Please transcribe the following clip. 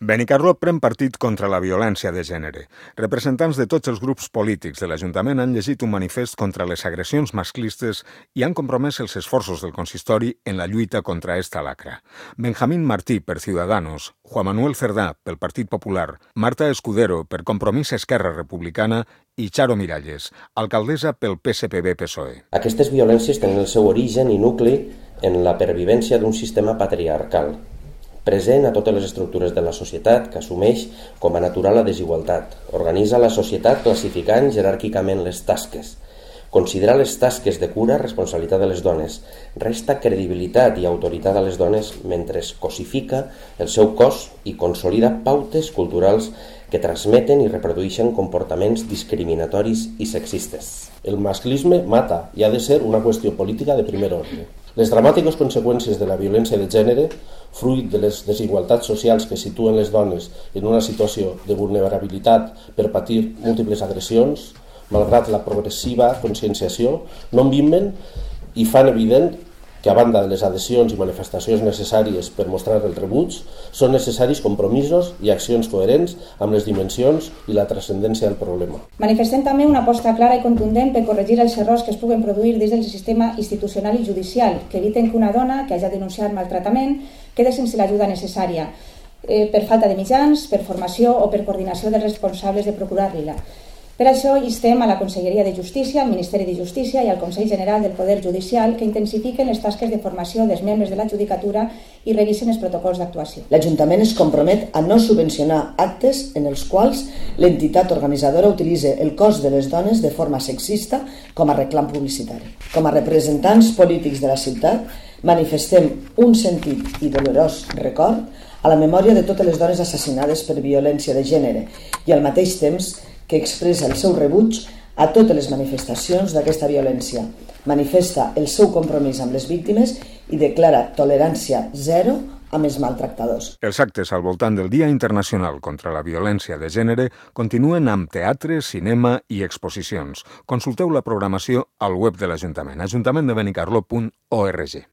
Benicarló pren partit contra la violència de gènere. Representants de tots els grups polítics de l'Ajuntament han llegit un manifest contra les agressions masclistes i han compromès els esforços del consistori en la lluita contra esta lacra. Benjamín Martí, per Ciudadanos, Juan Manuel Cerdà, pel Partit Popular, Marta Escudero, per Compromís Esquerra Republicana i Charo Miralles, alcaldessa pel PSPB-PSOE. Aquestes violències tenen el seu origen i nucli en la pervivència d'un sistema patriarcal, present a totes les estructures de la societat, que assumeix com a natural la desigualtat. Organitza la societat classificant jeràrquicament les tasques. Considera les tasques de cura responsabilitat de les dones. Resta credibilitat i autoritat a les dones mentre cosifica el seu cos i consolida pautes culturals que transmeten i reprodueixen comportaments discriminatoris i sexistes. El masclisme mata i ha de ser una qüestió política de primer ordre. Les dramàtiques conseqüències de la violència de gènere, fruit de les desigualtats socials que situen les dones en una situació de vulnerabilitat per patir múltiples agressions, malgrat la progressiva conscienciació, no envimen i fan evident que a banda de les adhesions i manifestacions necessàries per mostrar el rebuig, són necessaris compromisos i accions coherents amb les dimensions i la transcendència del problema. Manifestem també una aposta clara i contundent per corregir els errors que es puguen produir dins del sistema institucional i judicial, que eviten que una dona que hagi denunciat maltractament quede sense l'ajuda necessària, per falta de mitjans, per formació o per coordinació dels responsables de procurar-li-la. Per això instem a la Conselleria de Justícia, al Ministeri de Justícia i al Consell General del Poder Judicial que intensifiquen les tasques de formació dels membres de la judicatura i revisen els protocols d'actuació. L'Ajuntament es compromet a no subvencionar actes en els quals l'entitat organitzadora utilitzi el cos de les dones de forma sexista com a reclam publicitari. Com a representants polítics de la ciutat, manifestem un sentit i dolorós record a la memòria de totes les dones assassinades per violència de gènere i al mateix temps que expressa el seu rebuig a totes les manifestacions d'aquesta violència, manifesta el seu compromís amb les víctimes i declara tolerància zero amb els maltractadors. Els actes al voltant del Dia Internacional contra la Violència de Gènere continuen amb teatre, cinema i exposicions. Consulteu la programació al web de l'Ajuntament, ajuntamendeBenicarló.org.